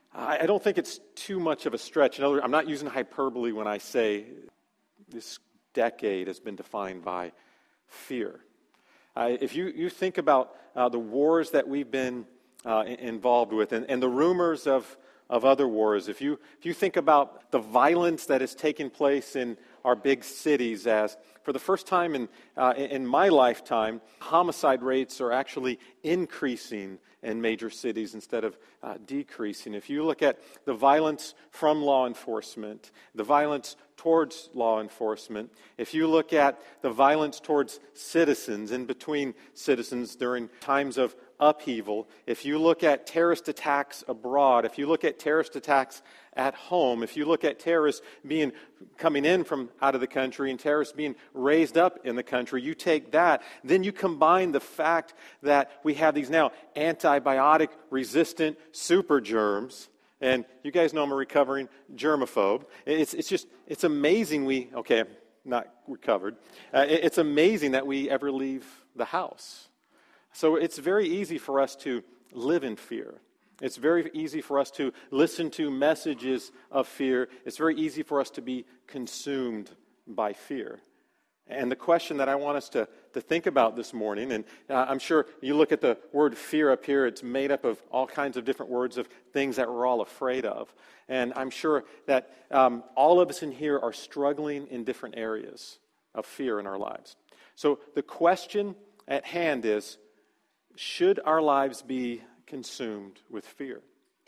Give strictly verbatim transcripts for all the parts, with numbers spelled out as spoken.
I, I don't think it's too much of a stretch. In other words, I'm not using hyperbole when I say this decade has been defined by fear. Uh, if you, you think about uh, the wars that we've been uh, involved with and, and the rumors of, of other wars, if you, if you think about the violence that is taking place in our big cities, as for the first time in, uh, in my lifetime, homicide rates are actually increasing in major cities instead of uh, decreasing. If you look at the violence from law enforcement, the violence towards law enforcement, if you look at the violence towards citizens, in between citizens during times of upheaval, if you look at terrorist attacks abroad, if you look at terrorist attacks at home, if you look at terrorists being coming in from out of the country and terrorists being raised up in the country, you take that, then you combine the fact that we have these now antibiotic-resistant super germs. And you guys know I'm a recovering germaphobe. It's it's just, it's amazing we, okay, I'm not recovered. Uh, it, it's amazing that we ever leave the house. So it's very easy for us to live in fear. It's very easy for us to listen to messages of fear. It's very easy for us to be consumed by fear. And the question that I want us to, to think about this morning, and uh, I'm sure you look at the word fear up here, it's made up of all kinds of different words of things that we're all afraid of. And I'm sure that um, all of us in here are struggling in different areas of fear in our lives. So the question at hand is, should our lives be consumed with fear?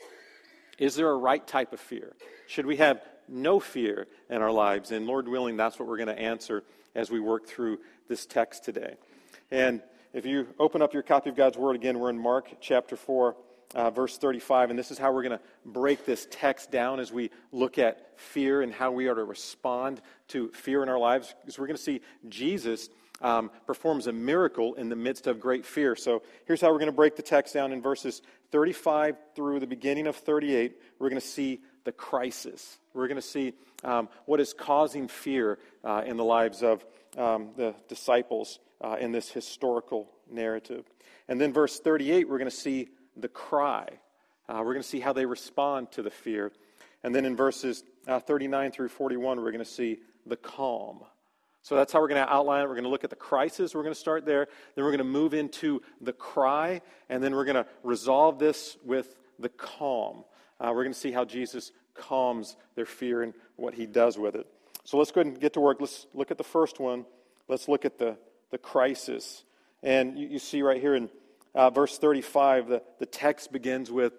Is there a right type of fear? Should we have no fear in our lives? And Lord willing, that's what we're going to answer as we work through this text today. And if you open up your copy of God's Word again, we're in Mark chapter four, uh, verse thirty-five, and this is how we're going to break this text down as we look at fear and how we are to respond to fear in our lives, because we're going to see Jesus um, performs a miracle in the midst of great fear. So here's how we're going to break the text down in verses thirty-five through the beginning of thirty-eight. We're going to see the crisis. We're going to see um, what is causing fear uh, in the lives of um, the disciples uh, in this historical narrative. And then verse thirty-eight, we're going to see the cry. Uh, we're going to see how they respond to the fear. And then in verses uh, thirty-nine through forty-one, we're going to see the calm. So that's how we're going to outline it. We're going to look at the crisis. We're going to start there. Then we're going to move into the cry. And then we're going to resolve this with the calm. Uh, we're going to see how Jesus calms their fear and what he does with it. So let's go ahead and get to work. Let's look at the first one. Let's look at the, the crisis. And you, you see right here in uh, verse thirty-five, the, the text begins with,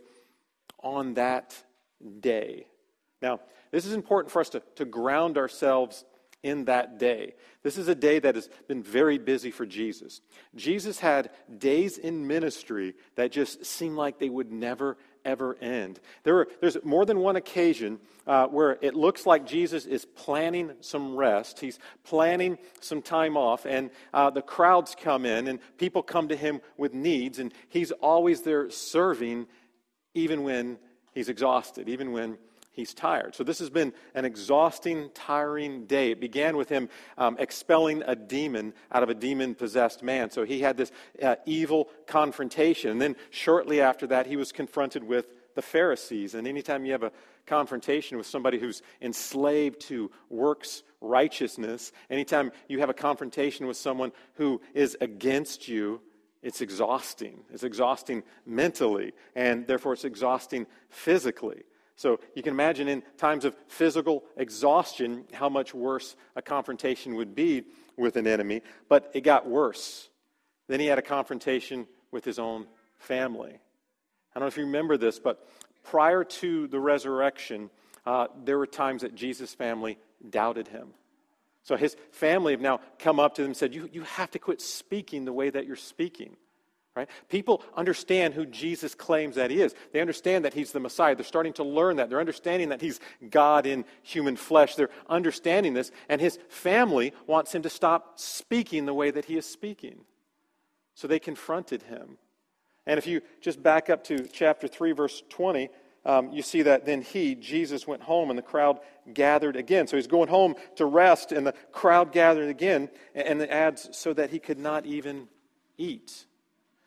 on that day. Now, this is important for us to, to ground ourselves in that day. This is a day that has been very busy for Jesus. Jesus had days in ministry that just seemed like they would never, ever end. There were, there's more than one occasion uh, where it looks like Jesus is planning some rest. He's planning some time off, and uh, the crowds come in, and people come to him with needs, and he's always there serving, even when he's exhausted, even when he's tired. So this has been an exhausting, tiring day. It began with him um, expelling a demon out of a demon-possessed man. So he had this uh, evil confrontation. And then shortly after that, he was confronted with the Pharisees. And anytime you have a confrontation with somebody who's enslaved to works righteousness, anytime you have a confrontation with someone who is against you, it's exhausting. It's exhausting mentally, and therefore it's exhausting physically. So you can imagine in times of physical exhaustion how much worse a confrontation would be with an enemy. But it got worse. Then he had a confrontation with his own family. I don't know if you remember this, but prior to the resurrection, uh, there were times that Jesus' family doubted him. So his family have now come up to him and said, you, you have to quit speaking the way that you're speaking. Right? People understand who Jesus claims that he is. They understand that he's the Messiah. They're starting to learn that. They're understanding that he's God in human flesh. They're understanding this. And his family wants him to stop speaking the way that he is speaking. So they confronted him. And if you just back up to chapter three, verse twenty, um, you see that then he, Jesus, went home and the crowd gathered again. So he's going home to rest and the crowd gathered again. And it adds, so that he could not even eat.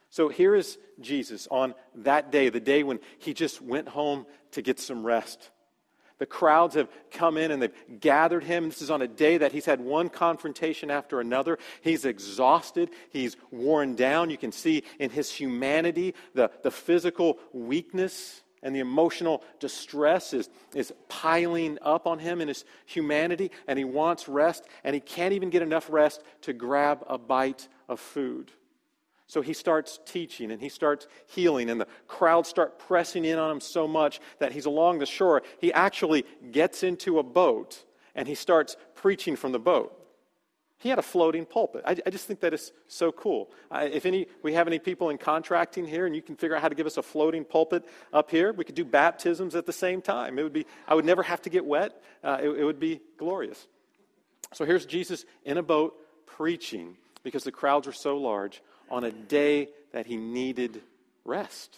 So here is Jesus on that day, the day when he just went home to get some rest. The crowds have come in and they've gathered him. This is on a day that he's had one confrontation after another. He's exhausted. He's worn down. You can see in his humanity the, the physical weakness and the emotional distress is, is piling up on him in his humanity. And he wants rest. And he can't even get enough rest to grab a bite of food. So he starts teaching and he starts healing, and the crowds start pressing in on him so much that he's along the shore. He actually gets into a boat and he starts preaching from the boat. He had a floating pulpit. I, I just think that is so cool. I, if any, we have any people in contracting here and you can figure out how to give us a floating pulpit up here, we could do baptisms at the same time. It would be, I would never have to get wet. Uh, it, it would be glorious. So here's Jesus in a boat preaching because the crowds were so large, on a day that he needed rest.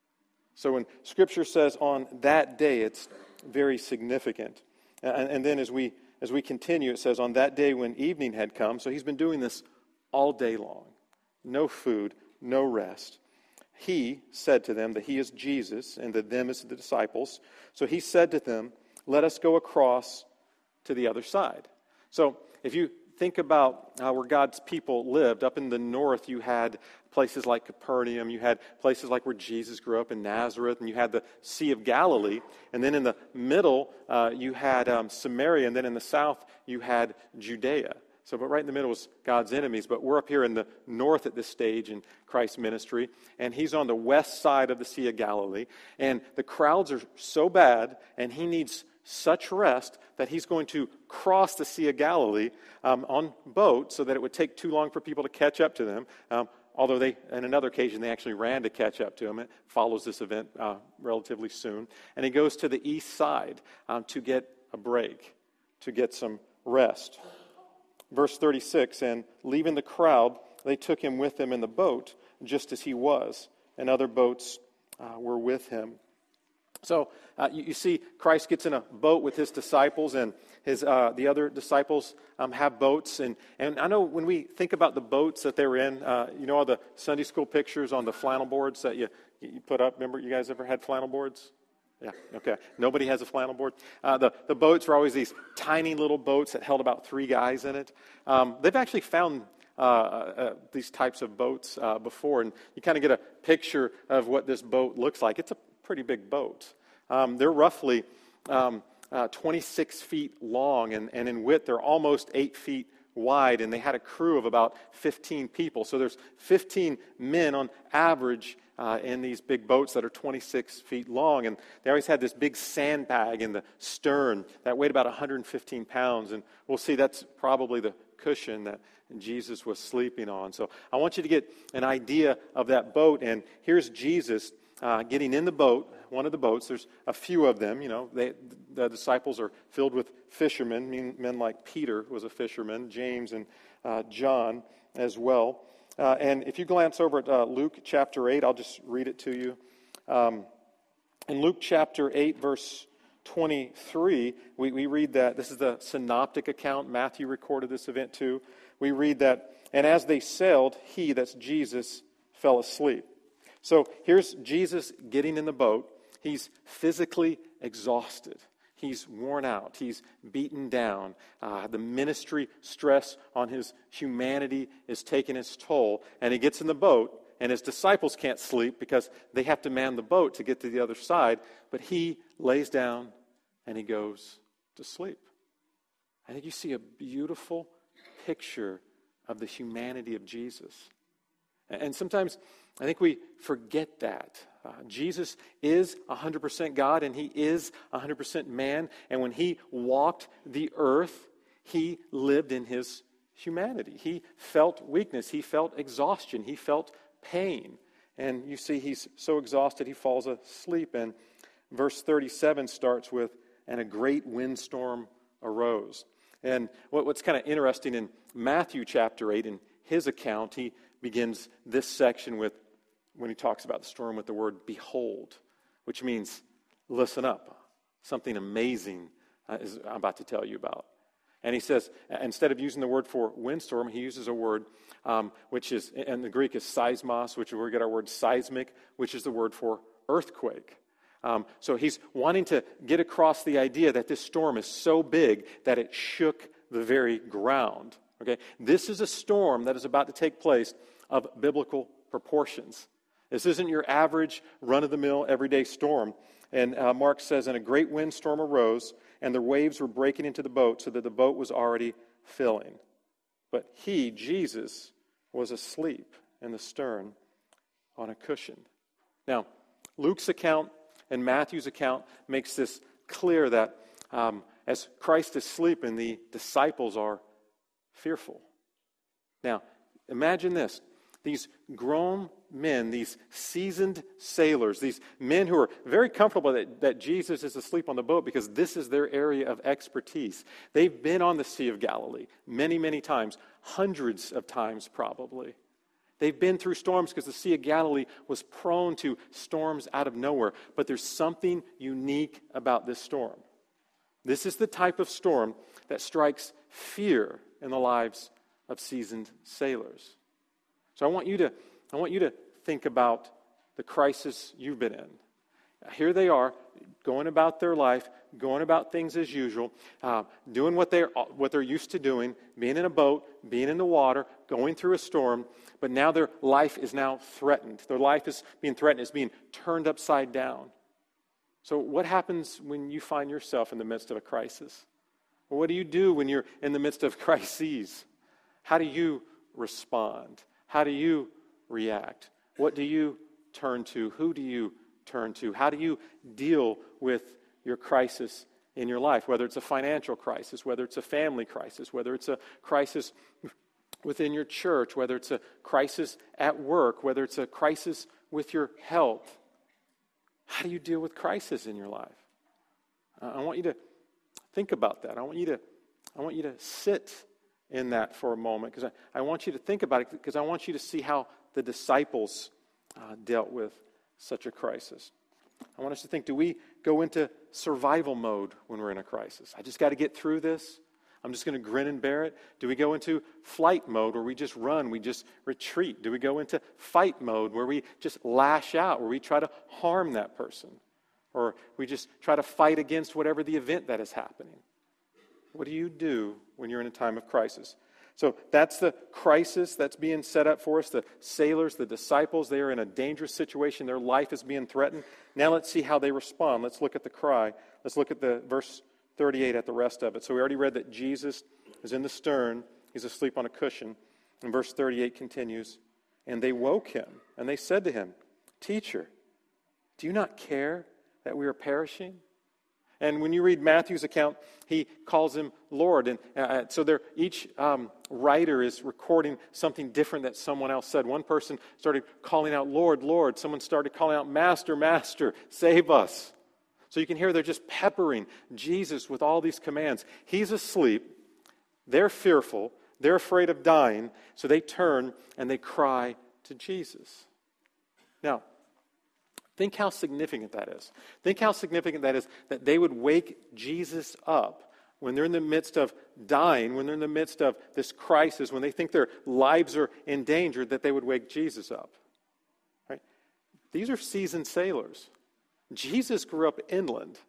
So when Scripture says on that day, it's very significant. And, and then as we as we continue, it says on that day when evening had come, so he's been doing this all day long. No food, no rest. He said to them that he is Jesus and that them is the disciples. So he said to them, let us go across to the other side. So if you think about uh, where God's people lived. Up in the north, you had places like Capernaum. You had places like where Jesus grew up in Nazareth. And you had the Sea of Galilee. And then in the middle, uh, you had um, Samaria. And then in the south, you had Judea. So, but right in the middle was God's enemies. But we're up here in the north at this stage in Christ's ministry. And he's on the west side of the Sea of Galilee. And the crowds are so bad, and he needs such rest that he's going to cross the Sea of Galilee um, on boat so that it would take too long for people to catch up to them. Um, although they, on another occasion, they actually ran to catch up to him. It follows this event uh, relatively soon. And he goes to the east side um, to get a break, to get some rest. Verse thirty-six, and leaving the crowd, they took him with them in the boat, just as he was, and other boats uh, were with him. So uh, you, you see Christ gets in a boat with his disciples, and his uh, the other disciples um, have boats. And, and I know when we think about the boats that they were in, uh, you know all the Sunday school pictures on the flannel boards that you, you put up? Remember, you guys ever had flannel boards? Yeah, okay. Nobody has a flannel board. Uh, the, the boats were always these tiny little boats that held about three guys in it. Um, they've actually found uh, uh, these types of boats uh, before, and you kind of get a picture of what this boat looks like. It's a pretty big boat. Um, they're roughly um, uh, twenty-six feet long, and, and in width they're almost eight feet wide, and they had a crew of about fifteen people. So there's fifteen men on average uh, in these big boats that are twenty-six feet long, and they always had this big sandbag in the stern that weighed about one hundred fifteen pounds, and we'll see that's probably the cushion that Jesus was sleeping on. So I want you to get an idea of that boat, and here's Jesus uh, getting in the boat, one of the boats. There's a few of them, you know, they, the disciples are filled with fishermen, men, men like Peter was a fisherman, James and uh, John as well. Uh, and if you glance over at uh, Luke chapter eight, I'll just read it to you. Um, in Luke chapter eight, verse twenty-three, we, we read that, this is the synoptic account, Matthew recorded this event too. We read that, and as they sailed, he, that's Jesus, fell asleep. So here's Jesus getting in the boat. He's physically exhausted. He's worn out. He's beaten down. Uh, the ministry stress on his humanity is taking its toll. And he gets in the boat, and his disciples can't sleep because they have to man the boat to get to the other side. But he lays down, and he goes to sleep. I think you see a beautiful picture of the humanity of Jesus. And sometimes I think we forget that. Uh, Jesus is one hundred percent God, and he is one hundred percent man. And when he walked the earth, he lived in his humanity. He felt weakness. He felt exhaustion. He felt pain. And you see he's so exhausted he falls asleep. And verse thirty-seven starts with, and a great windstorm arose. And what, what's kind of interesting in Matthew chapter eight, in his account, he begins this section with, when he talks about the storm, with the word behold, which means listen up. Something amazing uh, is I'm about to tell you about. And he says, instead of using the word for windstorm, he uses a word um, which is, in the Greek is seismos, which is where we get our word seismic, which is the word for earthquake. Um, so he's wanting to get across the idea that this storm is so big that it shook the very ground. Okay, this is a storm that is about to take place of biblical proportions. This isn't your average run-of-the-mill everyday storm. And uh, Mark says, and a great windstorm arose, and the waves were breaking into the boat so that the boat was already filling. But he, Jesus, was asleep in the stern on a cushion. Now, Luke's account and Matthew's account makes this clear that um, as Christ is sleeping, the disciples are fearful. Now, imagine this. These grown men, these seasoned sailors, these men who are very comfortable that, that Jesus is asleep on the boat because this is their area of expertise. They've been on the Sea of Galilee many, many times, hundreds of times probably. They've been through storms because the Sea of Galilee was prone to storms out of nowhere. But there's something unique about this storm. This is the type of storm that strikes fear in the lives of seasoned sailors. So I want you to, I want you to think about the crisis you've been in. Here they are, going about their life, going about things as usual, uh, doing what they're what they're used to doing, being in a boat, being in the water, going through a storm. But now their life is now threatened. Their life is being threatened. It's being turned upside down. So what happens when you find yourself in the midst of a crisis? Well, what do you do when you're in the midst of crises? How do you respond? How do you react? What do you turn to? Who do you turn to? How do you deal with your crisis in your life? Whether it's a financial crisis, whether it's a family crisis, whether it's a crisis within your church, whether it's a crisis at work, whether it's a crisis with your health. How do you deal with crisis in your life? Uh, I want you to think about that. I want you to, I want you to sit in that for a moment, because I, I want you to think about it, because I want you to see how the disciples uh, dealt with such a crisis. I want us to think, do we go into survival mode when we're in a crisis? I just got to get through this. I'm just going to grin and bear it. Do we go into flight mode where we just run, we just retreat? Do we go into fight mode where we just lash out, where we try to harm that person? Or we just try to fight against whatever the event that is happening? What do you do when you're in a time of crisis? So that's the crisis that's being set up for us. The sailors, the disciples, they are in a dangerous situation. Their life is being threatened. Now let's see how they respond. Let's look at the cry. Let's look at the verse thirty-eight at the rest of it. So we already read that Jesus is in the stern. He's asleep on a cushion. And verse thirty-eight continues, and they woke him, and they said to him, Teacher, do you not care that we are perishing? And when you read Matthew's account, he calls him Lord. And uh, so there, each um, writer is recording something different that someone else said. One person started calling out, Lord, Lord. Someone started calling out, Master, Master, save us. So you can hear they're just peppering Jesus with all these commands. He's asleep. They're fearful. They're afraid of dying. So they turn and they cry to Jesus. Now, think how significant that is. Think how significant that is that they would wake Jesus up when they're in the midst of dying, when they're in the midst of this crisis, when they think their lives are in danger, that they would wake Jesus up. Right? These are seasoned sailors. Jesus grew up inland.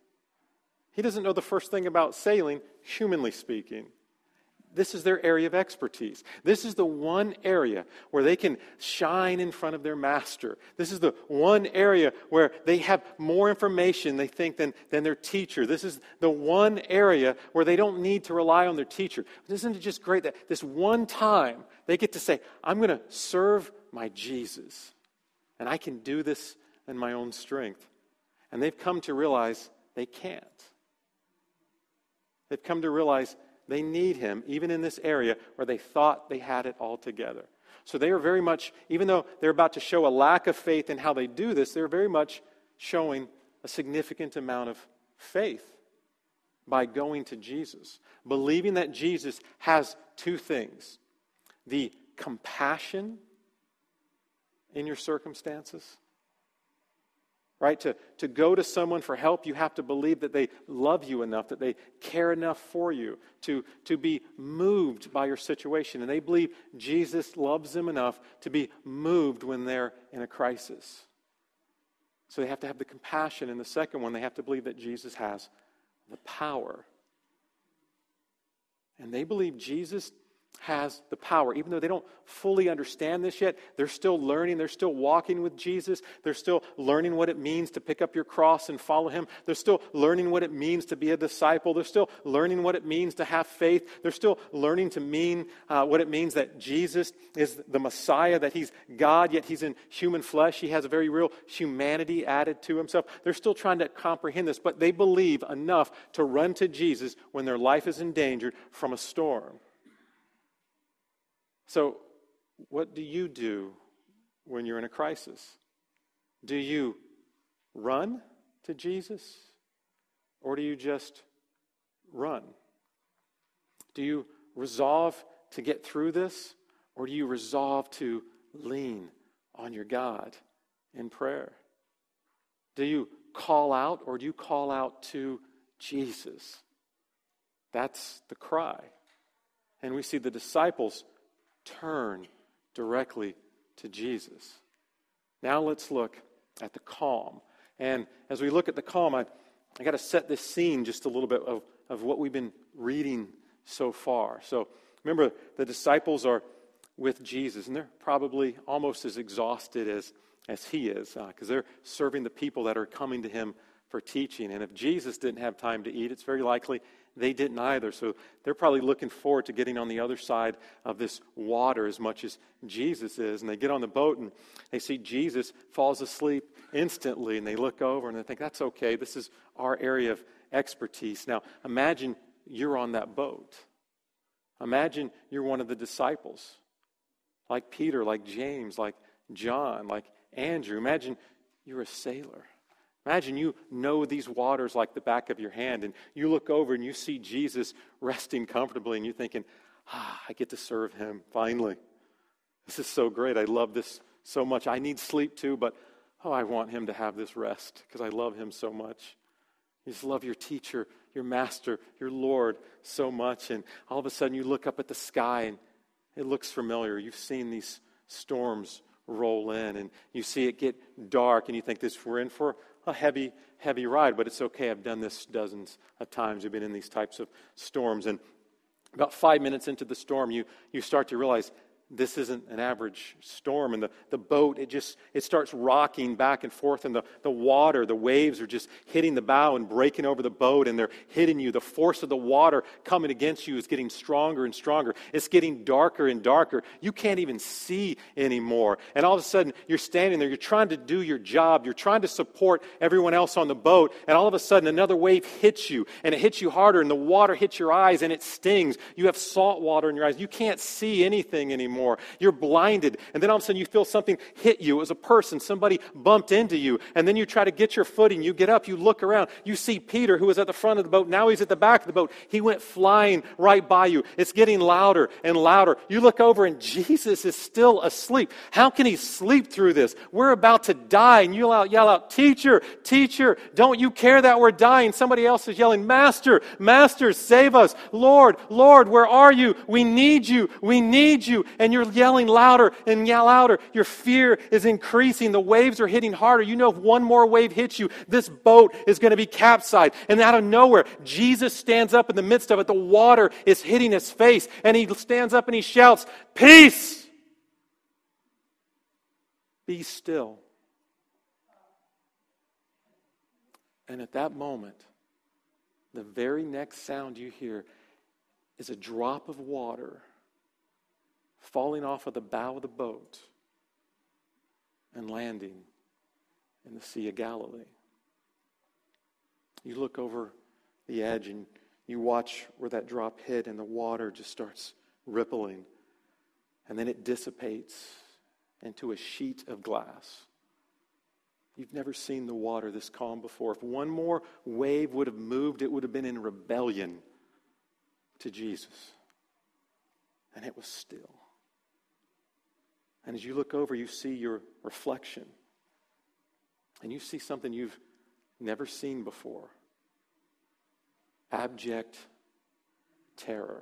He doesn't know the first thing about sailing, humanly speaking. This is their area of expertise. This is the one area where they can shine in front of their master. This is the one area where they have more information, they think, than, than their teacher. This is the one area where they don't need to rely on their teacher. Isn't it just great that this one time they get to say, I'm going to serve my Jesus, and I can do this in my own strength. And they've come to realize they can't. They've come to realize they need him, even in this area where they thought they had it all together. So they are very much, even though they're about to show a lack of faith in how they do this, they're very much showing a significant amount of faith by going to Jesus, believing that Jesus has two things: the compassion in your circumstances Right? To, to go to someone for help, you have to believe that they love you enough, that they care enough for you, to, to be moved by your situation. And they believe Jesus loves them enough to be moved when they're in a crisis. So they have to have the compassion. And the second one, they have to believe that Jesus has the power. And they believe Jesus has the power. Even though they don't fully understand this yet, they're still learning. They're still walking with Jesus. They're still learning what it means to pick up your cross and follow Him. They're still learning what it means to be a disciple. They're still learning what it means to have faith. They're still learning to mean uh, what it means that Jesus is the Messiah, that He's God, yet He's in human flesh. He has a very real humanity added to Himself. They're still trying to comprehend this, but they believe enough to run to Jesus when their life is endangered from a storm. So, what do you do when you're in a crisis? Do you run to Jesus? Or do you just run? Do you resolve to get through this? Or do you resolve to lean on your God in prayer? Do you call out, or do you call out to Jesus? That's the cry. And we see the disciples turn directly to Jesus. Now let's look at the calm. And as we look at the calm, I, I got to set this scene just a little bit of, of what we've been reading so far. So remember, the disciples are with Jesus, and they're probably almost as exhausted as, as He is, because uh, they're serving the people that are coming to Him for teaching. And if Jesus didn't have time to eat, it's very likely they didn't either. So they're probably looking forward to getting on the other side of this water as much as Jesus is. And they get on the boat and they see Jesus falls asleep instantly. And they look over and they think, that's okay. This is our area of expertise. Now, imagine you're on that boat. Imagine you're one of the disciples. Like Peter, like James, like John, like Andrew. Imagine you're a sailor. Imagine you know these waters like the back of your hand, and you look over and you see Jesus resting comfortably, and you're thinking, ah, I get to serve Him, finally. This is so great. I love this so much. I need sleep too, but oh, I want Him to have this rest because I love Him so much. You just love your teacher, your master, your Lord so much, and all of a sudden you look up at the sky, and it looks familiar. You've seen these storms roll in, and you see it get dark, and you think this we're in for a heavy, heavy ride, but it's okay. I've done this dozens of times. I've been in these types of storms, and about five minutes into the storm, you you start to realize this isn't an average storm, and the, the boat, it just, it starts rocking back and forth, and the, the water, the waves are just hitting the bow and breaking over the boat, and they're hitting you. The force of the water coming against you is getting stronger and stronger. It's getting darker and darker. You can't even see anymore. And all of a sudden, you're standing there, you're trying to do your job, you're trying to support everyone else on the boat, and all of a sudden, another wave hits you, and it hits you harder, and the water hits your eyes, and it stings. You have salt water in your eyes. You can't see anything anymore. You're blinded, and then all of a sudden you feel something hit you as a person. Somebody bumped into you, and then you try to get your footing. You get up, you look around, you see Peter, who was at the front of the boat. Now he's at the back of the boat. He went flying right by you. It's getting louder and louder. You look over, and Jesus is still asleep. How can He sleep through this? We're about to die, and you yell out, yell out, teacher, teacher, don't you care that we're dying? Somebody else is yelling, Master, Master, save us. Lord, Lord, where are you? We need you. We need you. And you're yelling louder and yell louder. Your fear is increasing. The waves are hitting harder. You know if one more wave hits you, this boat is going to be capsized. And out of nowhere, Jesus stands up in the midst of it. The water is hitting His face. And He stands up and He shouts, peace! Be still. And at that moment, the very next sound you hear is a drop of water falling off of the bow of the boat and landing in the Sea of Galilee. You look over the edge and you watch where that drop hit, and the water just starts rippling, and then it dissipates into a sheet of glass. You've never seen the water this calm before. If one more wave would have moved, it would have been in rebellion to Jesus. And it was still. And as you look over, you see your reflection. and you see something you've never seen before. Abject terror.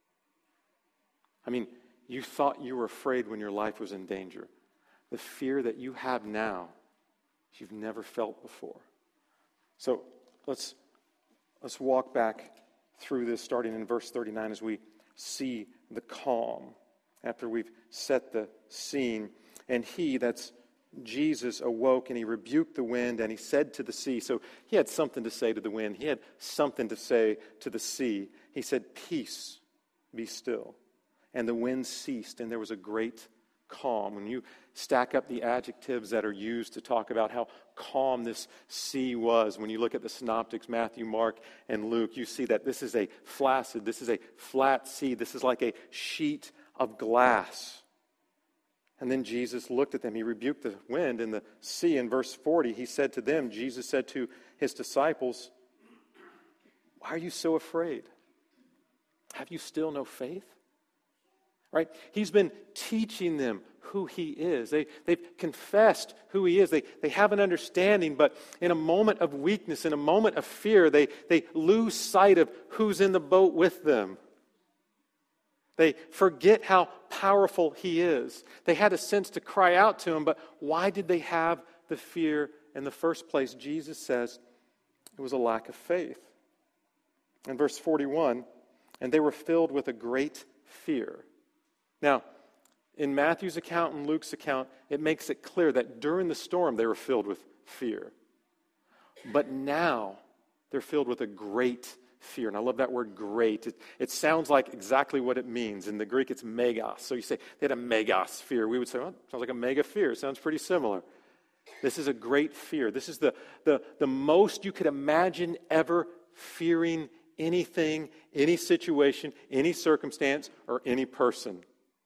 I mean, you thought you were afraid when your life was in danger. The fear that you have now, you've never felt before. So let's let's walk back through this, starting in verse thirty-nine, as we see the calm after we've set the scene. And he, that's Jesus, awoke, and he rebuked the wind, and he said to the sea. So he had something to say to the wind. He had something to say to the sea. He said, "Peace, be still." And the wind ceased, and there was a great calm. When you stack up the adjectives that are used to talk about how calm this sea was, when you look at the synoptics, Matthew, Mark, and Luke, you see that this is a flaccid, this is a flat sea. This is like a sheet of glass. And then Jesus looked at them. He rebuked the wind and the sea. In verse forty, he said to them, Jesus said to his disciples, "Why are you so afraid? Have you still no faith?" Right? He's been teaching them who he is. They, they've confessed who he is. They, they have an understanding, but in a moment of weakness, in a moment of fear, they, they lose sight of who's in the boat with them. They forget how powerful he is. They had a sense to cry out to him, but why did they have the fear in the first place? Jesus says it was a lack of faith. In verse forty-one, and they were filled with a great fear. Now, in Matthew's account and Luke's account, it makes it clear that during the storm they were filled with fear. But now they're filled with a great fear. And I love that word great. It, it sounds like exactly what it means. In the Greek, it's megas. So you say they had a megas fear. We would say, well, it sounds like a mega fear. It sounds pretty similar. This is a great fear. This is the, the, the most you could imagine ever fearing anything, any situation, any circumstance, or any person.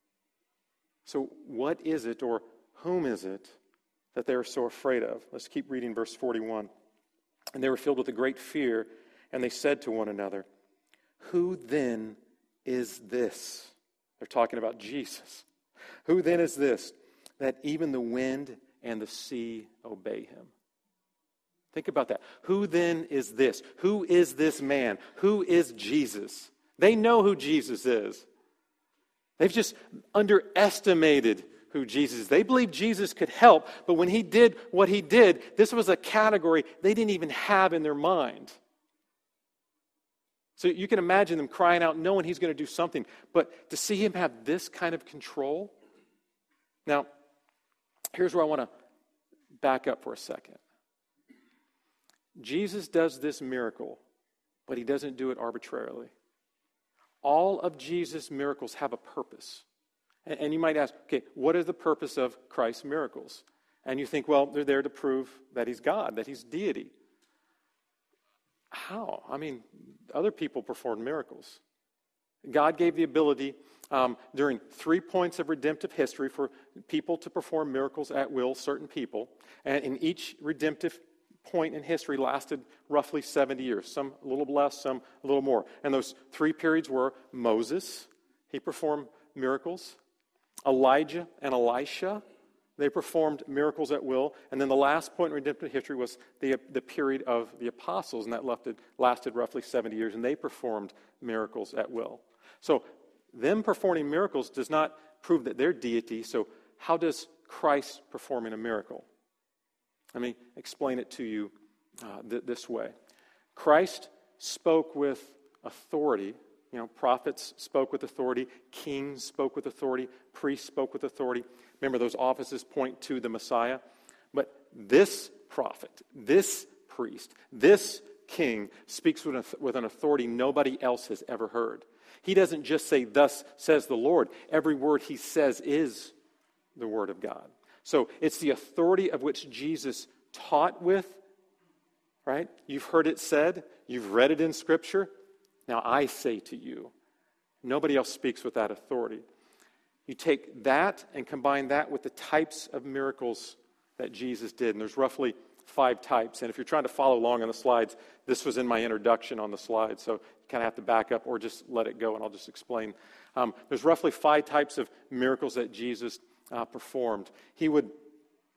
So what is it, or whom is it, that they are so afraid of? Let's keep reading verse forty-one. And they were filled with a great fear, and they said to one another, "Who then is this?" They're talking about Jesus. "Who then is this, that even the wind and the sea obey him?" Think about that. Who then is this? Who is this man? Who is Jesus? They know who Jesus is. They've just underestimated who Jesus is. They believed Jesus could help, but when he did what he did, this was a category they didn't even have in their mind. So you can imagine them crying out, knowing he's going to do something, but to see him have this kind of control. Now, here's where I want to back up for a second. Jesus does this miracle, but he doesn't do it arbitrarily. All of Jesus' miracles have a purpose. And, and you might ask, okay, what is the purpose of Christ's miracles? And you think, well, they're there to prove that he's God, that he's deity. How? I mean, other people performed miracles. God gave the ability um, during three points of redemptive history for people to perform miracles at will, certain people. And in each redemptive point in history lasted roughly seventy years, some a little less, some a little more. And those three periods were Moses, he performed miracles. Elijah and Elisha, they performed miracles at will. And then the last point in redemptive history was the, the period of the apostles, and that lasted, lasted roughly seventy years, and they performed miracles at will. So them performing miracles does not prove that they're deity. So how does Christ performing a miracle? Let me explain it to you uh, th- this way. Christ spoke with authority. You know, prophets spoke with authority. Kings spoke with authority. Priests spoke with authority. Remember, those offices point to the Messiah. But this prophet, this priest, this king speaks with, with an authority nobody else has ever heard. He doesn't just say, "Thus says the Lord." Every word he says is the word of God. So it's the authority of which Jesus taught with, right? You've heard it said. You've read it in Scripture. Now I say to you. Nobody else speaks with that authority. You take that and combine that with the types of miracles that Jesus did. And there's roughly five types. And if you're trying to follow along on the slides, this was in my introduction on the slide. So you kind of have to back up or just let it go and I'll just explain. Um, there's roughly five types of miracles that Jesus Uh, performed. He would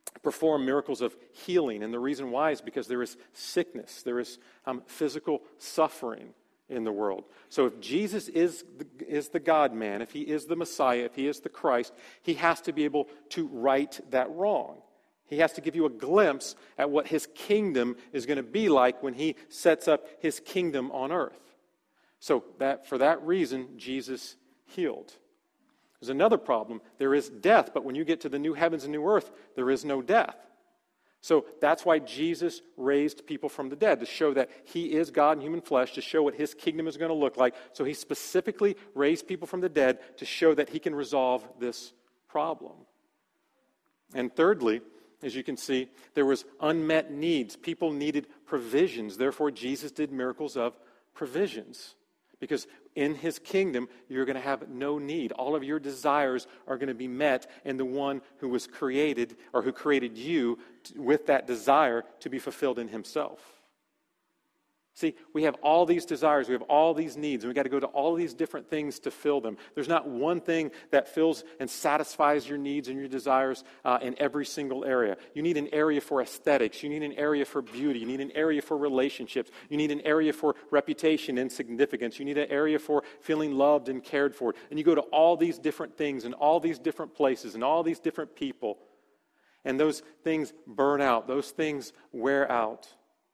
perform miracles of healing. And the reason why is because there is sickness, there is um, physical suffering in the world. So if Jesus is the, is the God-man, if he is the Messiah, if he is the Christ, he has to be able to right that wrong. He has to give you a glimpse at what his kingdom is going to be like when he sets up his kingdom on earth. So that for that reason, Jesus healed. There's another problem. There is death, but when you get to the new heavens and new earth, there is no death. So that's why Jesus raised people from the dead, to show that he is God in human flesh, to show what his kingdom is going to look like. So he specifically raised people from the dead to show that he can resolve this problem. And thirdly, as you can see, there was unmet needs. People needed provisions. Therefore, Jesus did miracles of provisions. Because in his kingdom, you're going to have no need. All of your desires are going to be met in the one who was created, or who created you with that desire to be fulfilled in himself. See, we have all these desires, we have all these needs, and we've got to go to all these different things to fill them. There's not one thing that fills and satisfies your needs and your desires uh, in every single area. You need an area for aesthetics. You need an area for beauty. You need an area for relationships. You need an area for reputation and significance. You need an area for feeling loved and cared for. And you go to all these different things and all these different places and all these different people, and those things burn out. Those things wear out.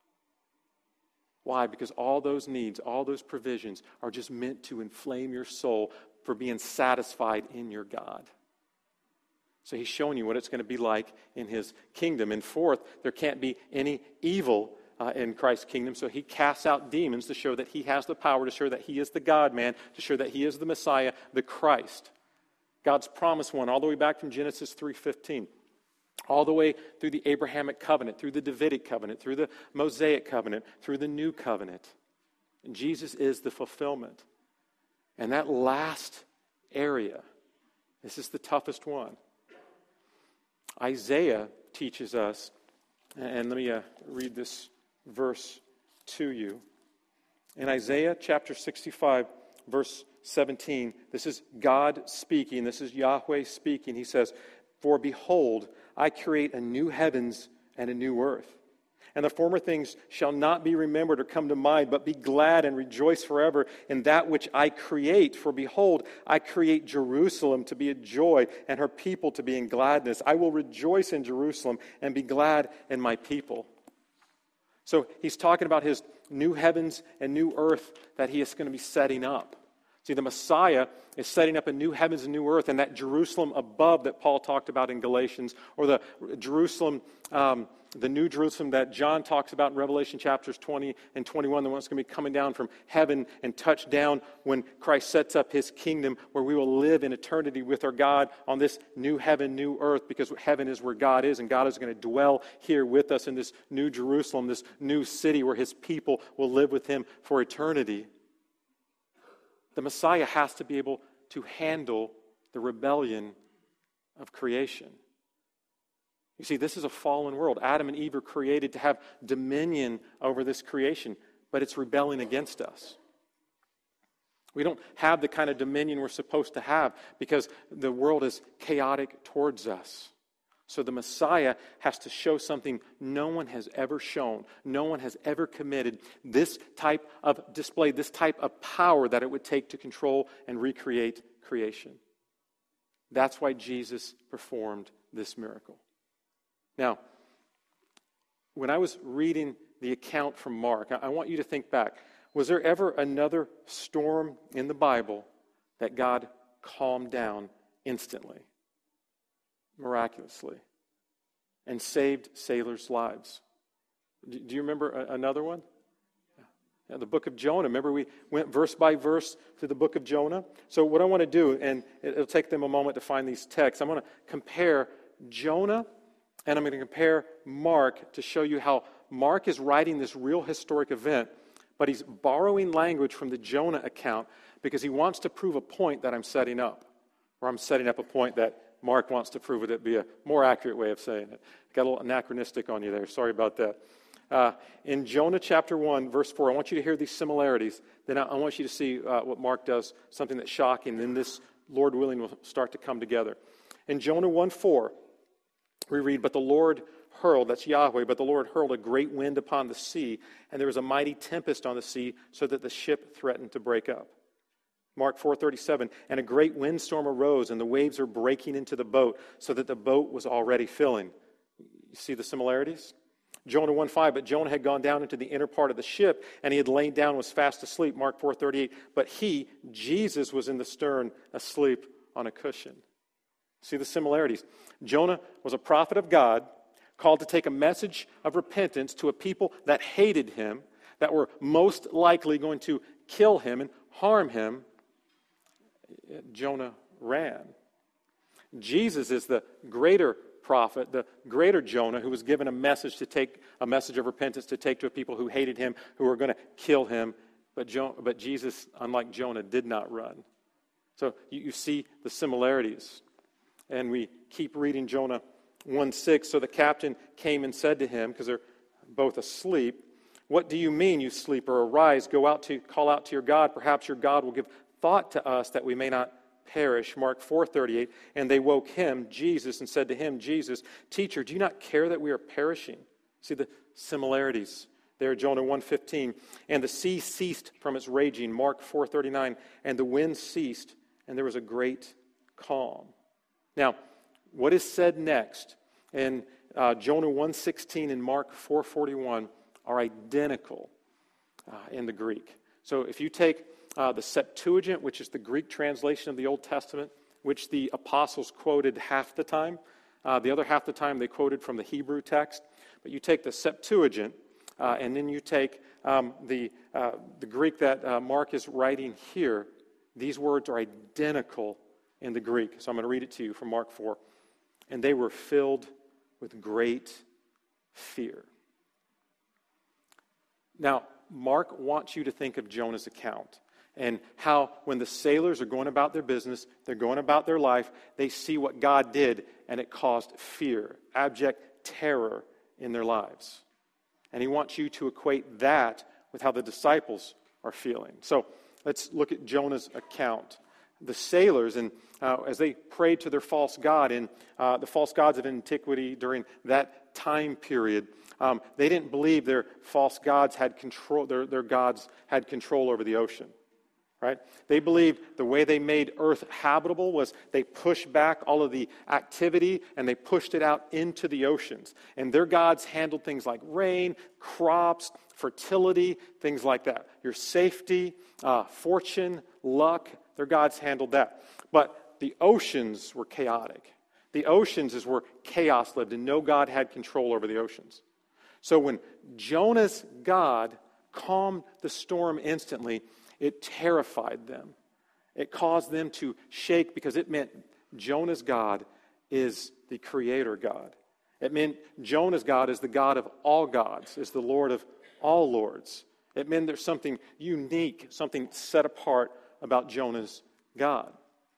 Why? Because all those needs, all those provisions are just meant to inflame your soul for being satisfied in your God. So he's showing you what it's going to be like in his kingdom. And fourth, there can't be any evil uh, in Christ's kingdom. So he casts out demons to show that he has the power, to show that he is the God-man, to show that he is the Messiah, the Christ. God's promised one all the way back from Genesis three fifteen. All the way through the Abrahamic covenant, through the Davidic covenant, through the Mosaic covenant, through the new covenant. And Jesus is the fulfillment. And that last area, this is the toughest one. Isaiah teaches us, and let me uh, read this verse to you. In Isaiah chapter sixty-five, verse seventeen, this is God speaking, this is Yahweh speaking. He says, "For behold, I create a new heavens and a new earth. And the former things shall not be remembered or come to mind, but be glad and rejoice forever in that which I create. For behold, I create Jerusalem to be a joy, and her people to be in gladness. I will rejoice in Jerusalem and be glad in my people." So he's talking about his new heavens and new earth that he is going to be setting up. See, the Messiah is setting up a new heavens and new earth, and that Jerusalem above that Paul talked about in Galatians, or the Jerusalem, um, the new Jerusalem that John talks about in Revelation chapters twenty and twenty-one, the one that's going to be coming down from heaven and touch down when Christ sets up his kingdom, where we will live in eternity with our God on this new heaven, new earth, because heaven is where God is, and God is going to dwell here with us in this new Jerusalem, this new city where his people will live with him for eternity. The Messiah has to be able to handle the rebellion of creation. You see, this is a fallen world. Adam and Eve are created to have dominion over this creation, but it's rebelling against us. We don't have the kind of dominion we're supposed to have because the world is chaotic towards us. So the Messiah has to show something no one has ever shown, no one has ever committed, this type of display, this type of power that it would take to control and recreate creation. That's why Jesus performed this miracle. Now, when I was reading the account from Mark, I want you to think back. Was there ever another storm in the Bible that God calmed down instantly? Miraculously, and saved sailors' lives? Do you remember another one? Yeah, the book of Jonah. Remember we went verse by verse through the book of Jonah? So what I want to do, and it'll take them a moment to find these texts, I'm going to compare Jonah and I'm going to compare Mark to show you how Mark is writing this real historic event, but he's borrowing language from the Jonah account because he wants to prove a point that I'm setting up, or I'm setting up a point that Mark wants to prove it to be a more accurate way of saying it. Got a little anachronistic on you there. Sorry about that. Uh, in Jonah chapter one, verse four, I want you to hear these similarities. Then I, I want you to see uh, what Mark does, something that's shocking. Then this, Lord willing, will start to come together. In Jonah one four, we read, but the Lord hurled, that's Yahweh, but the Lord hurled a great wind upon the sea, and there was a mighty tempest on the sea, so that the ship threatened to break up. Mark four thirty-seven, and a great windstorm arose, and the waves were breaking into the boat, so that the boat was already filling. You see the similarities? Jonah one five, but Jonah had gone down into the inner part of the ship, and he had lain down and was fast asleep. Mark four thirty-eight, but he, Jesus, was in the stern, asleep on a cushion. See the similarities? Jonah was a prophet of God, called to take a message of repentance to a people that hated him, that were most likely going to kill him and harm him. Jonah ran. Jesus is the greater prophet, the greater Jonah, who was given a message to take, a message of repentance to take to a people who hated him, who were going to kill him. But, jo- but Jesus, unlike Jonah, did not run. So you, you see the similarities. And we keep reading Jonah one six. So the captain came and said to him, because they're both asleep, what do you mean, you sleeper? Arise, go out to call out to your God. Perhaps your God will give thought to us that we may not perish. Mark four thirty-eight. And they woke him, Jesus, and said to him, Jesus, teacher, do you not care that we are perishing? See the similarities there, Jonah one fifteen. And the sea ceased from its raging. Mark four thirty-nine. And the wind ceased, and there was a great calm. Now, what is said next in uh, Jonah one sixteen and Mark four forty-one are identical uh, in the Greek. So if you take uh, the Septuagint, which is the Greek translation of the Old Testament, which the apostles quoted half the time, uh, the other half the time they quoted from the Hebrew text, but you take the Septuagint, uh, and then you take um, the, uh, the Greek that uh, Mark is writing here, these words are identical in the Greek. So I'm going to read it to you from Mark four. And they were filled with great fear. Now, Mark wants you to think of Jonah's account and how when the sailors are going about their business, they're going about their life, they see what God did, and it caused fear, abject terror in their lives. And he wants you to equate that with how the disciples are feeling. So let's look at Jonah's account. The sailors, and uh, as they prayed to their false god, and uh, the false gods of antiquity during that time period, um, they didn't believe their false gods had control. Their, their gods had control over the ocean, right? They believed the way they made earth habitable was they pushed back all of the activity and they pushed it out into the oceans. And their gods handled things like rain, crops, fertility, things like that. Your safety, uh, fortune, luck. Their gods handled that. But the oceans were chaotic. The oceans is where chaos lived, and no God had control over the oceans. So when Jonah's God calmed the storm instantly, it terrified them. It caused them to shake because it meant Jonah's God is the creator God. It meant Jonah's God is the God of all gods, is the Lord of all lords. It meant there's something unique, something set apart about Jonah's God.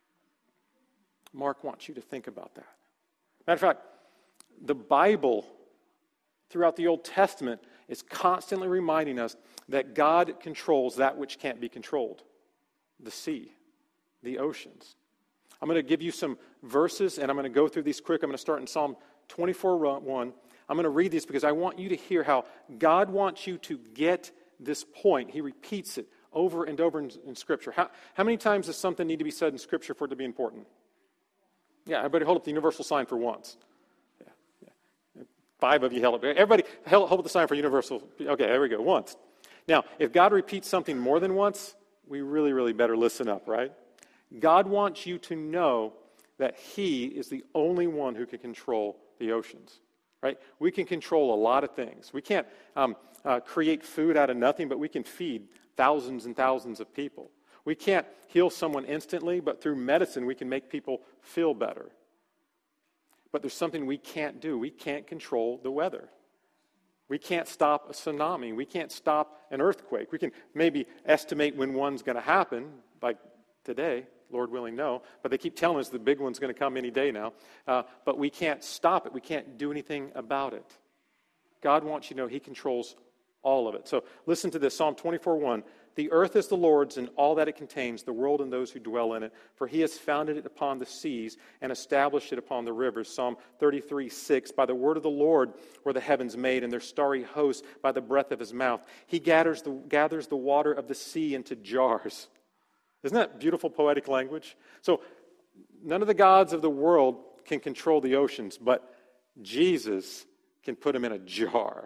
Mark wants you to think about that. Matter of fact, the Bible throughout the Old Testament is constantly reminding us that God controls that which can't be controlled. The sea, the oceans. I'm going to give you some verses, and I'm going to go through these quick. I'm going to start in Psalm twenty-four one. I'm going to read these because I want you to hear how God wants you to get this point. He repeats it over and over in, in Scripture. How, how many times does something need to be said in Scripture for it to be important? Yeah, everybody hold up the universal sign for once. Yeah, yeah. Five of you held up. Everybody hold up the sign for universal. Okay, there we go, once. Now, if God repeats something more than once, we really, really better listen up, right? God wants you to know that He is the only one who can control the oceans, right? We can control a lot of things. We can't um, uh, create food out of nothing, but we can feed thousands and thousands of people. We can't heal someone instantly, but through medicine we can make people feel better. But there's something we can't do. We can't control the weather. We can't stop a tsunami. We can't stop an earthquake. We can maybe estimate when one's going to happen, like today, Lord willing, no. But they keep telling us the big one's going to come any day now. Uh, but we can't stop it. We can't do anything about it. God wants you to know He controls all of it. So listen to this, Psalm twenty-four one. The earth is the Lord's and all that it contains, the world and those who dwell in it. For he has founded it upon the seas and established it upon the rivers. Psalm thirty-three six. By the word of the Lord were the heavens made, and their starry hosts by the breath of his mouth. He gathers the, gathers the water of the sea into jars. Isn't that beautiful poetic language? So none of the gods of the world can control the oceans, but Jesus can put them in a jar.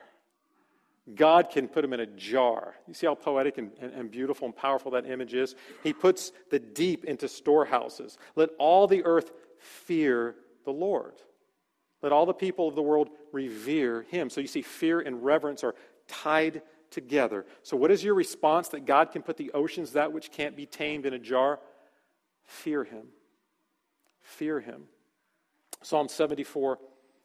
God can put them in a jar. You see how poetic and, and, and beautiful and powerful that image is? He puts the deep into storehouses. Let all the earth fear the Lord. Let all the people of the world revere him. So you see, fear and reverence are tied together. So what is your response that God can put the oceans, that which can't be tamed, in a jar? Fear him. Fear him. Psalm seventy-four,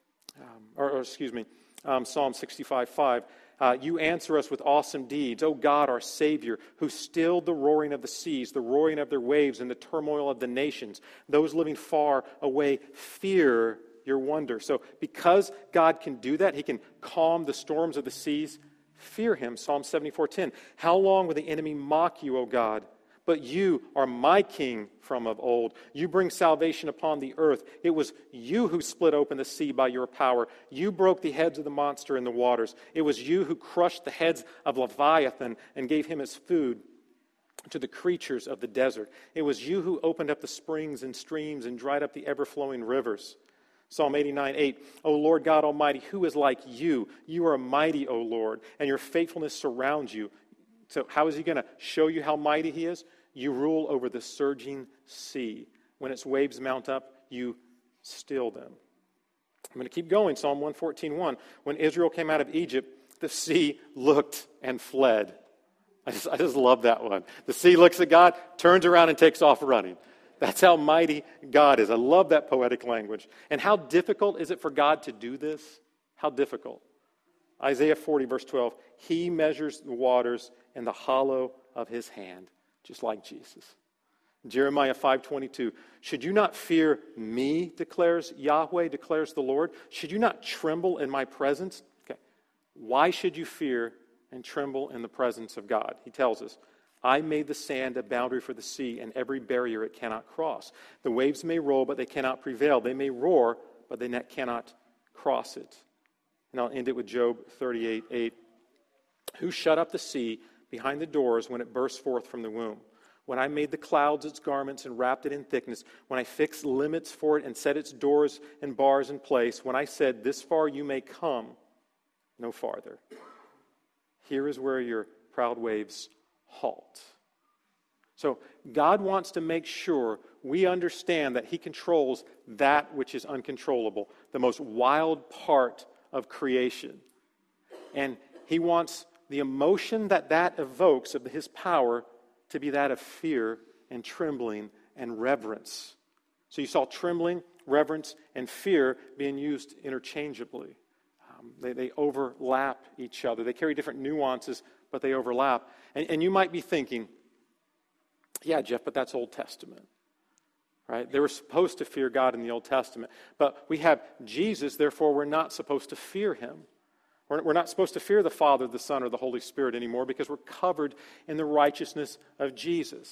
um, or, or excuse me, um, Psalm sixty-five five. Uh, you answer us with awesome deeds, O God, our Savior, who stilled the roaring of the seas, the roaring of their waves, and the turmoil of the nations. Those living far away fear your wonder. So because God can do that, he can calm the storms of the seas. Fear him. Psalm seventy-four ten. How long will the enemy mock you, O God? But you are my king from of old. You bring salvation upon the earth. It was you who split open the sea by your power. You broke the heads of the monster in the waters. It was you who crushed the heads of Leviathan and gave him his food to the creatures of the desert. It was you who opened up the springs and streams and dried up the ever-flowing rivers. Psalm eighty-nine eight. O Lord God Almighty, who is like you? You are mighty, O Lord, and your faithfulness surrounds you. So how is he going to show you how mighty he is? You rule over the surging sea. When its waves mount up, you still them. I'm going to keep going. Psalm one fourteen one. When Israel came out of Egypt, the sea looked and fled. I just, I just love that one. The sea looks at God, turns around and takes off running. That's how mighty God is. I love that poetic language. And how difficult is it for God to do this? How difficult? Isaiah forty, verse twelve. He measures the waters in the hollow of his hand, just like Jesus. Jeremiah five twenty-two. Should you not fear me, declares Yahweh, declares the Lord? Should you not tremble in my presence? Okay. Why should you fear and tremble in the presence of God? He tells us, I made the sand a boundary for the sea, and every barrier it cannot cross. The waves may roll, but they cannot prevail. They may roar, but they cannot cross it. And I'll end it with Job thirty-eight eight. Who shut up the sea behind the doors when it burst forth from the womb? When I made the clouds its garments and wrapped it in thickness, when I fixed limits for it and set its doors and bars in place, when I said, this far you may come, no farther. Here is where your proud waves halt. So God wants to make sure we understand that he controls that which is uncontrollable, the most wild part of creation. And he wants the emotion that that evokes of his power to be that of fear and trembling and reverence. So you saw trembling, reverence, and fear being used interchangeably. Um, they, they overlap each other. They carry different nuances, but they overlap. And, and you might be thinking, yeah, Jeff, but that's Old Testament. Right? They were supposed to fear God in the Old Testament. But we have Jesus, therefore we're not supposed to fear him. We're not supposed to fear the Father, the Son, or the Holy Spirit anymore because we're covered in the righteousness of Jesus.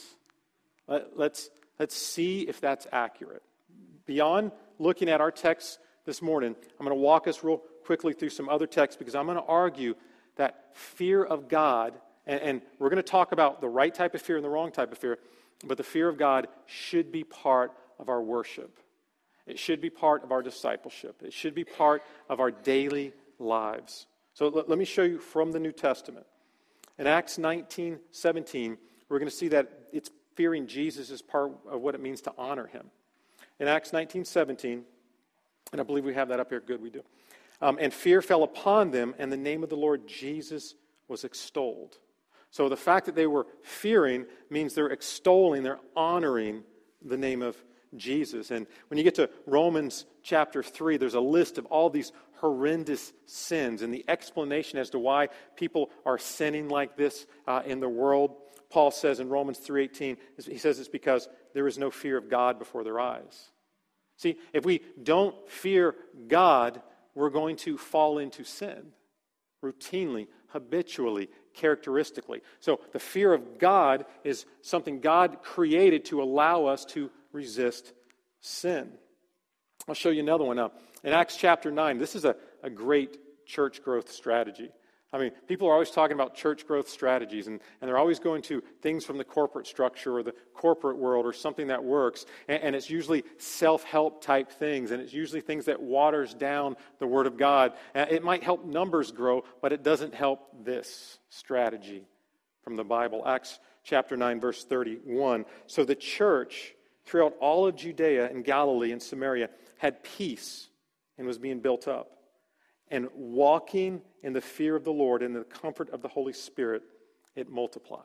Let's, let's see if that's accurate. Beyond looking at our text this morning, I'm going to walk us real quickly through some other texts because I'm going to argue that fear of God, and, and we're going to talk about the right type of fear and the wrong type of fear, but the fear of God should be part of our worship. It should be part of our discipleship. It should be part of our daily lives. So let, let me show you from the New Testament. In Acts nineteen seventeen, we're going to see that it's fearing Jesus is part of what it means to honor him. In Acts nineteen seventeen, and I believe we have that up here. Good, we do. Um, and fear fell upon them, and the name of the Lord Jesus was extolled. So the fact that they were fearing means they're extolling, they're honoring the name of Jesus. And when you get to Romans chapter three, there's a list of all these horrendous sins and the explanation as to why people are sinning like this uh, in the world. Paul says in Romans three eighteen, he says it's because there is no fear of God before their eyes. See, if we don't fear God, we're going to fall into sin routinely, habitually, characteristically. So the fear of God is something God created to allow us to resist sin. I'll show you another one now. In Acts chapter nine, this is a, a great church growth strategy. I mean, people are always talking about church growth strategies, and, and they're always going to things from the corporate structure or the corporate world or something that works, and, and it's usually self-help type things, and it's usually things that waters down the Word of God. Uh, it might help numbers grow, but it doesn't help this strategy from the Bible. Acts chapter nine, verse thirty-one. So the church throughout all of Judea and Galilee and Samaria had peace and was being built up. And walking in the fear of the Lord and the comfort of the Holy Spirit, it multiplied.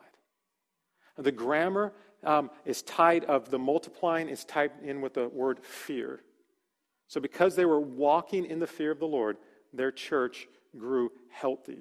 The grammar um, is tied of the multiplying is tied in with the word fear. So because they were walking in the fear of the Lord, their church grew healthy.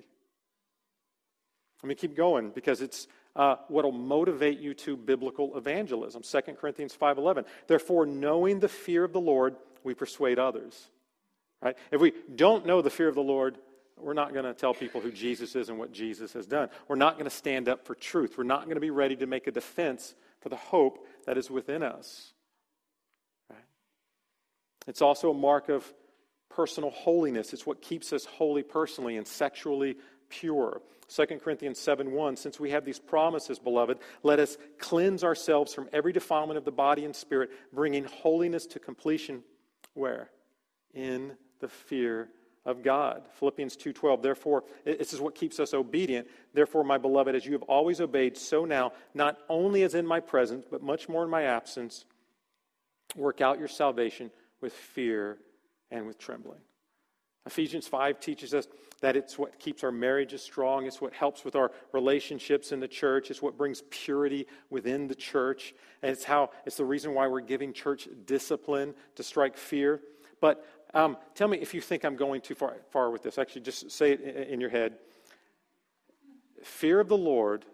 Let me keep going because it's uh, what will motivate you to biblical evangelism. Second Corinthians five eleven. Therefore, knowing the fear of the Lord, we persuade others. Right? If we don't know the fear of the Lord, we're not going to tell people who Jesus is and what Jesus has done. We're not going to stand up for truth. We're not going to be ready to make a defense for the hope that is within us. Right? It's also a mark of personal holiness. It's what keeps us holy personally and sexually pure. Second Corinthians seven one, since we have these promises, beloved, let us cleanse ourselves from every defilement of the body and spirit, bringing holiness to completion. Where? In the fear of God. Philippians two twelve, therefore, this is what keeps us obedient. Therefore, my beloved, as you have always obeyed, so now, not only as in my presence, but much more in my absence, work out your salvation with fear and with trembling. Ephesians five teaches us that it's what keeps our marriages strong. It's what helps with our relationships in the church. It's what brings purity within the church. And it's how it's the reason why we're giving church discipline to strike fear. But um, tell me if you think I'm going too far, far with this. Actually, just say it in your head. Fear of the Lord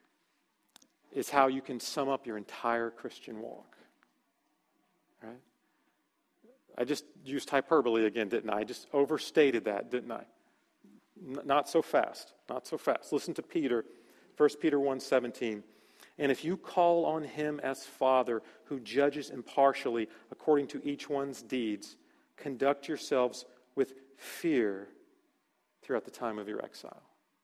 is how you can sum up your entire Christian walk. Right? I just used hyperbole again, didn't I? I just overstated that, didn't I? N- not so fast. Not so fast. Listen to Peter, First Peter one seventeen. And if you call on him as Father, who judges impartially according to each one's deeds, conduct yourselves with fear throughout the time of your exile.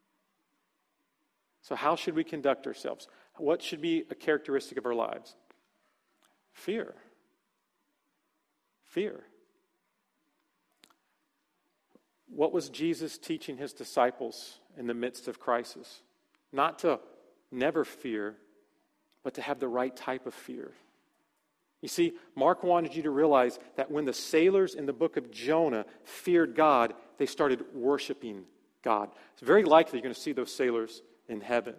So how should we conduct ourselves? What should be a characteristic of our lives? Fear. Fear. What was Jesus teaching his disciples in the midst of crisis? Not to never fear, but to have the right type of fear. You see, Mark wanted you to realize that when the sailors in the book of Jonah feared God, they started worshiping God. It's very likely you're going to see those sailors in heaven.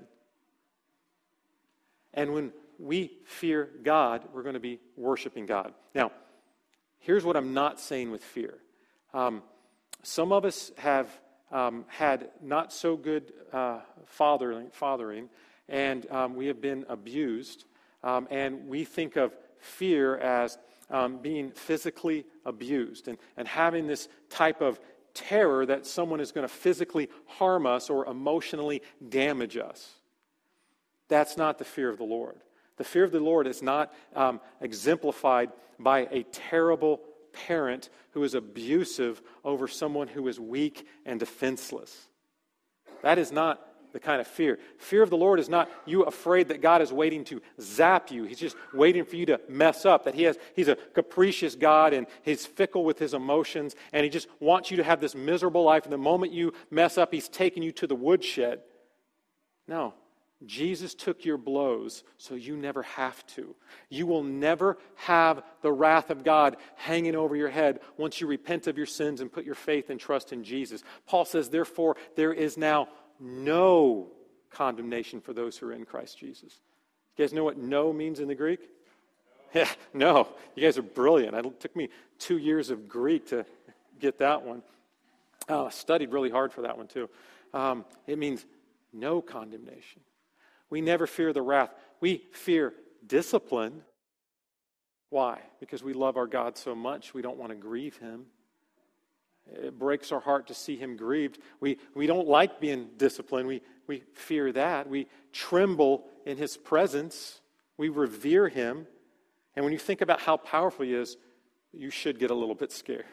And when we fear God, we're going to be worshiping God. Now, here's what I'm not saying with fear. Um, some of us have um, had not so good uh, fathering, fathering, and um, we have been abused, um, and we think of fear as um, being physically abused and, and having this type of terror that someone is going to physically harm us or emotionally damage us. That's not the fear of the Lord. The fear of the Lord is not um, exemplified by a terrible parent who is abusive over someone who is weak and defenseless. That is not the kind of fear. Fear of the Lord is not you afraid that God is waiting to zap you. He's just waiting for you to mess up, that he has, he's a capricious God and he's fickle with his emotions and he just wants you to have this miserable life. And the moment you mess up, he's taking you to the woodshed. No. Jesus took your blows so you never have to. You will never have the wrath of God hanging over your head once you repent of your sins and put your faith and trust in Jesus. Paul says, therefore, there is now no condemnation for those who are in Christ Jesus. You guys know what no means in the Greek? No. Yeah, no. You guys are brilliant. It took me two years of Greek to get that one. Oh, I studied really hard for that one too. Um, it means no condemnation. We never fear the wrath. We fear discipline. Why? Because we love our God so much, we don't want to grieve him. It breaks our heart to see him grieved. We, we don't like being disciplined. We, we fear that. We tremble in his presence. We revere him. And when you think about how powerful he is, you should get a little bit scared.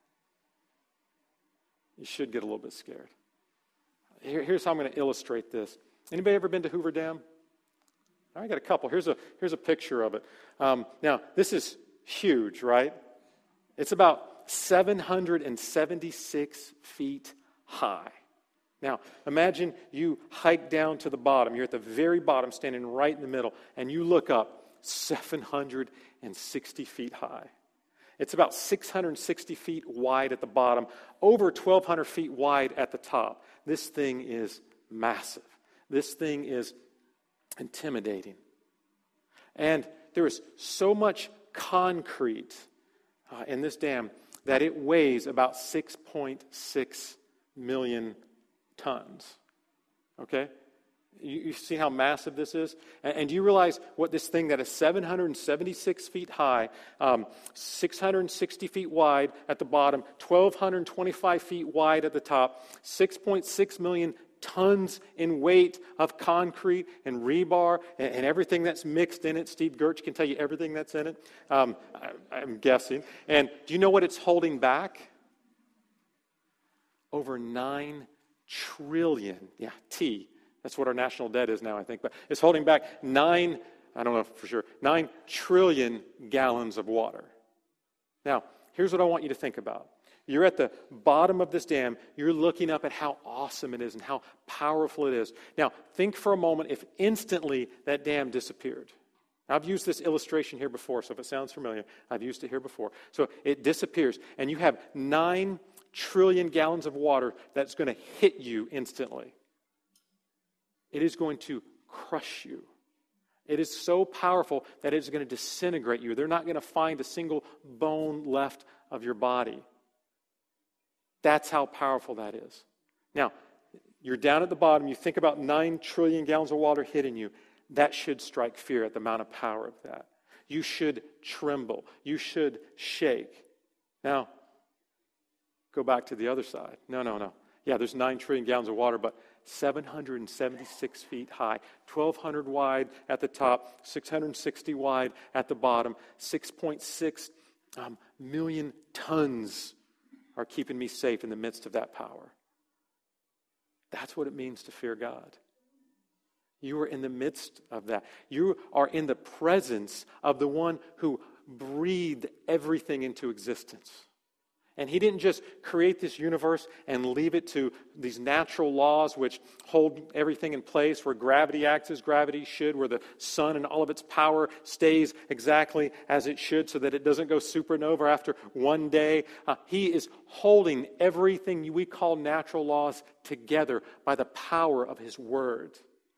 You should get a little bit scared. Here, here's how I'm going to illustrate this. Anybody ever been to Hoover Dam? I got a couple. Here's a, here's a picture of it. Um, now, this is huge, right? It's about seven hundred seventy-six feet high. Now, imagine you hike down to the bottom. You're at the very bottom, standing right in the middle, and you look up seven hundred sixty feet high. It's about six hundred sixty feet wide at the bottom, over twelve hundred feet wide at the top. This thing is massive. This thing is intimidating. And there is so much concrete uh, in this dam that it weighs about six point six million tons. Okay? You, you see how massive this is? And, and do you realize what this thing that is seven hundred seventy-six feet high, um, six hundred sixty feet wide at the bottom, one thousand two hundred twenty-five feet wide at the top, six point six million tons in weight of concrete and rebar and, and everything that's mixed in it. Steve Gertz can tell you everything that's in it. Um, I, I'm guessing. And do you know what it's holding back? Over nine trillion. Yeah, T. That's what our national debt is now, I think. But it's holding back nine, I don't know for sure, nine trillion gallons of water. Now, here's what I want you to think about. You're at the bottom of this dam. You're looking up at how awesome it is and how powerful it is. Now, think for a moment if instantly that dam disappeared. Now, I've used this illustration here before, so if it sounds familiar, I've used it here before. So it disappears, and you have nine trillion gallons of water that's going to hit you instantly. It is going to crush you. It is so powerful that it is going to disintegrate you. They're not going to find a single bone left of your body. That's how powerful that is. Now, you're down at the bottom. You think about nine trillion gallons of water hitting you. That should strike fear at the amount of power of that. You should tremble. You should shake. Now, go back to the other side. No, no, no. Yeah, there's nine trillion gallons of water, but seven hundred seventy-six feet high, twelve hundred wide at the top, six hundred sixty wide at the bottom, six point six um, million tons are keeping me safe in the midst of that power. That's what it means to fear God. You are in the midst of that. You are in the presence of the one who breathed everything into existence. And he didn't just create this universe and leave it to these natural laws which hold everything in place, where gravity acts as gravity should, where the sun and all of its power stays exactly as it should so that it doesn't go supernova after one day. Uh, he is holding everything we call natural laws together by the power of his word.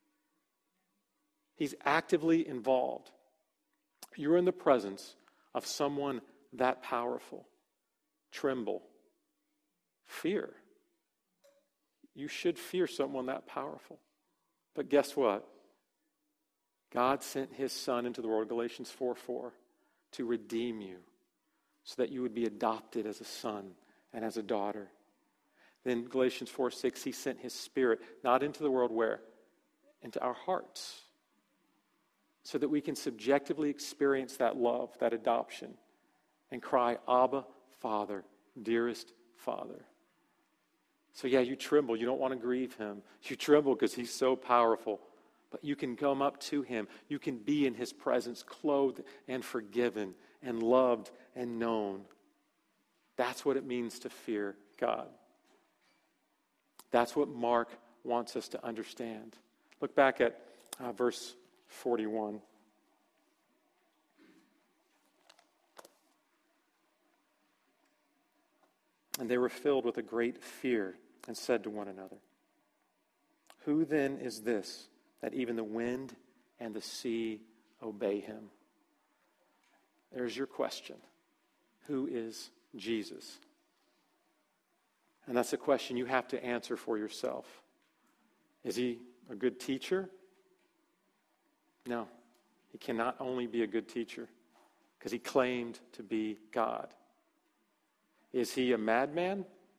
He's actively involved. You're in the presence of someone that powerful. Tremble. Fear. You should fear someone that powerful. But guess what? God sent his Son into the world, Galatians four four, to redeem you so that you would be adopted as a son and as a daughter. Then Galatians four six, he sent his Spirit, not into the world, where? Into our hearts, so that we can subjectively experience that love, that adoption, and cry, Abba, Father, dearest Father. So yeah, you tremble. You don't want to grieve him. You tremble because he's so powerful. But you can come up to him. You can be in his presence, clothed and forgiven and loved and known. That's what it means to fear God. That's what Mark wants us to understand. Look back at uh, verse forty-one. And they were filled with a great fear and said to one another, who then is this that even the wind and the sea obey him? There's your question. Who is Jesus? And that's a question you have to answer for yourself. Is he a good teacher? No. He cannot only be a good teacher because he claimed to be God. Is he a madman?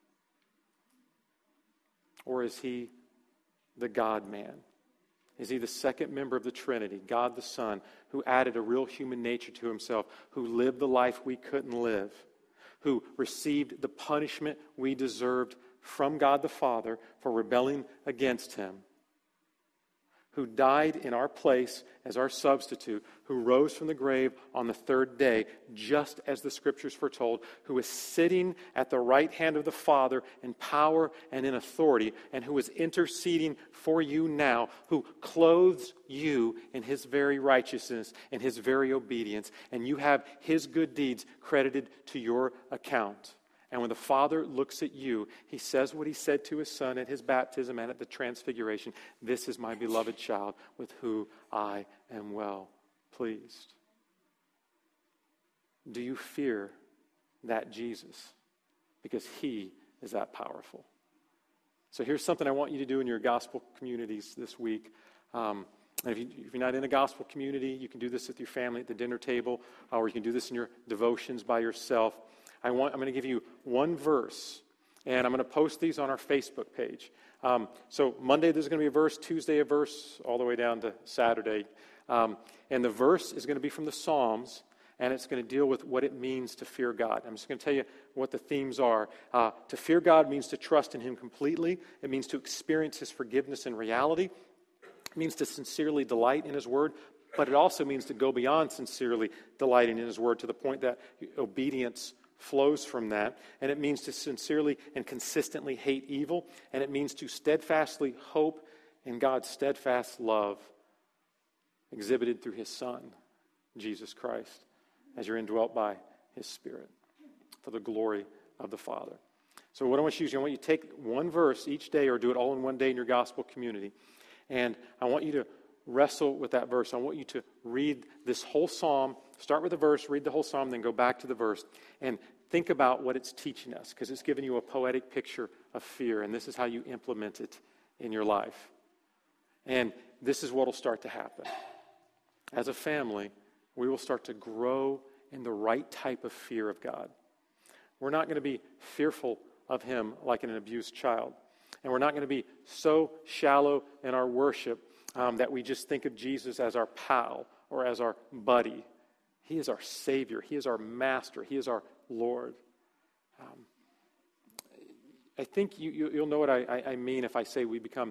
Or is he the God-man? Is he the second member of the Trinity, God the Son, who added a real human nature to himself, who lived the life we couldn't live, who received the punishment we deserved from God the Father for rebelling against him, who died in our place as our substitute, who rose from the grave on the third day, just as the Scriptures foretold, who is sitting at the right hand of the Father in power and in authority, and who is interceding for you now, who clothes you in his very righteousness and his very obedience, and you have his good deeds credited to your account. And when the Father looks at you, he says what he said to his Son at his baptism and at the transfiguration: "This is my beloved child with whom I am well pleased." Do you fear that Jesus? Because he is that powerful. So here's something I want you to do in your gospel communities this week. Um, and if, you, if you're not in a gospel community, you can do this with your family at the dinner table, or you can do this in your devotions by yourself. I want, I'm going to give you one verse, and I'm going to post these on our Facebook page. Um, so Monday there's going to be a verse, Tuesday a verse, all the way down to Saturday. Um, and the verse is going to be from the Psalms, and it's going to deal with what it means to fear God. I'm just going to tell you what the themes are. Uh, to fear God means to trust in him completely. It means to experience his forgiveness in reality. It means to sincerely delight in his word. But it also means to go beyond sincerely delighting in his word to the point that obedience flows from that. And it means to sincerely and consistently hate evil. And it means to steadfastly hope in God's steadfast love exhibited through his Son, Jesus Christ, as you're indwelt by his Spirit for the glory of the Father. So what I want you to do is I want you to take one verse each day, or do it all in one day in your gospel community. And I want you to wrestle with that verse. I want you to read this whole psalm. Start with the verse, read the whole psalm, then go back to the verse. And think about what it's teaching us, because it's giving you a poetic picture of fear. And this is how you implement it in your life. And this is what will start to happen. As a family, we will start to grow in the right type of fear of God. We're not going to be fearful of him like an abused child. And we're not going to be so shallow in our worship um, that we just think of Jesus as our pal or as our buddy. He is our Savior. He is our Master. He is our Lord. Um, I think you, you, you'll know what I, I, I mean if I say we become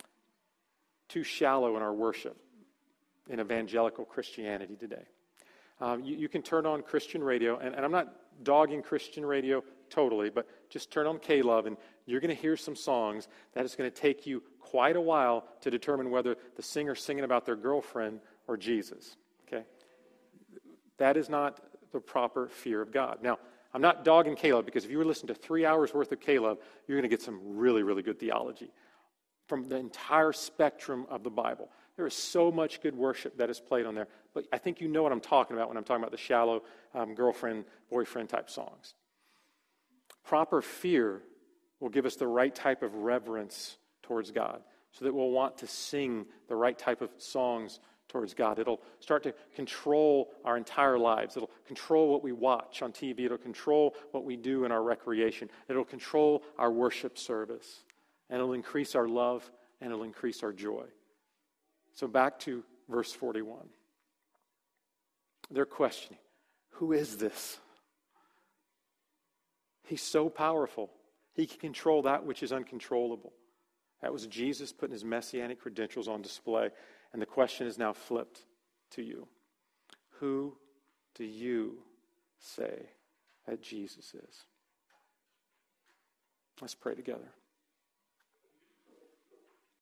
too shallow in our worship in evangelical Christianity today. Um, you, you can turn on Christian radio, and, and I'm not dogging Christian radio totally, but just turn on K-Love, and you're going to hear some songs that it's going to take you quite a while to determine whether the singer's singing about their girlfriend or Jesus. Okay? That is not the proper fear of God. Now, I'm not dogging K-Love, because if you were listening to three hours worth of K-Love, you're going to get some really, really good theology from the entire spectrum of the Bible. There is so much good worship that is played on there. But I think you know what I'm talking about when I'm talking about the shallow um, girlfriend, boyfriend type songs. Proper fear will give us the right type of reverence towards God, so that we'll want to sing the right type of songs towards God. It'll start to control our entire lives. It'll control what we watch on T V. It'll control what we do in our recreation. It'll control our worship service. And it'll increase our love, and it'll increase our joy. So back to verse forty-one. They're questioning, who is this? He's so powerful. He can control that which is uncontrollable. That was Jesus putting his messianic credentials on display. And the question is now flipped to you. Who do you say that Jesus is? Let's pray together.